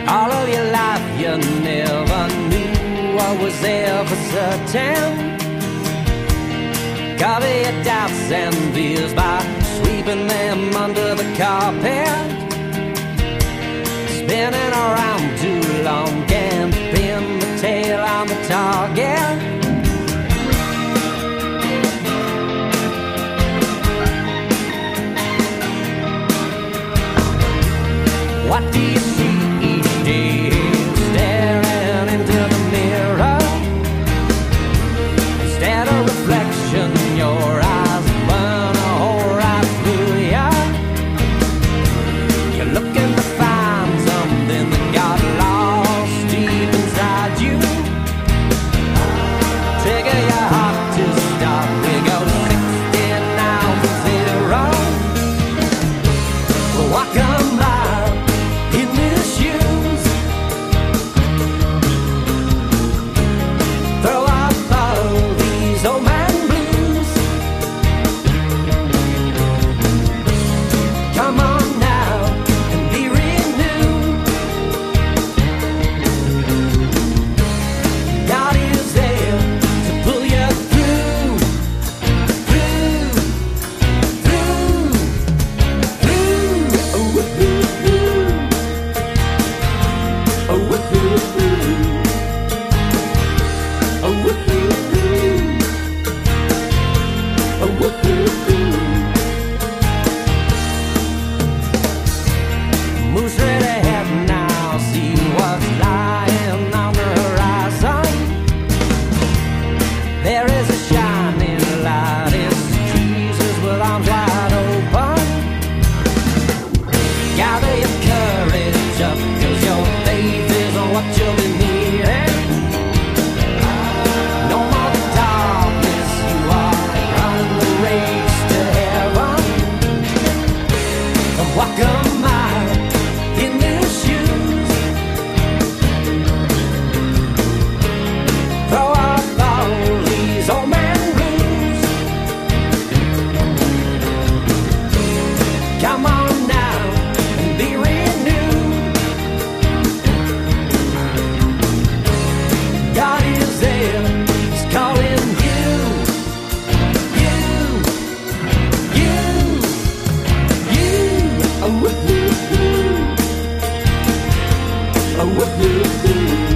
All of your life you never knew what was ever certain. Cover your doubts and fears by sweeping them under the carpet. Spinning around too long can't pin the tail on the target. What do you see each day staring into the mirror? Instead of reflection, your eyes burn a hole right through ya. You're looking to find something that got lost deep inside you. Trigger your heart to stop. We go 60 now to 0. We'll walk a mile in their shoes. Throw up all these old man blues. Come on now and be renewed. God is there to pull you through, through, through, through. Oh, woo-hoo-hoo. Oh, woo-hoo-hoo. Oh, woo-hoo-hoo. Oh, woo-hoo-hoo. Moves right ahead now, see what's lying on the horizon. There is a shining light, it's Jesus with arms wide open. Gather your courage up, 'cause your faith is what you'll be needing. No more darkness, you are running the race to heaven. Come walk a mile in their shoes. Throw off all these old man blues. Come on now and be renewed. God is there, He's calling you, you, you, you. Oh, woo-hoo-hoo. Oh, woo-hoo-hoo.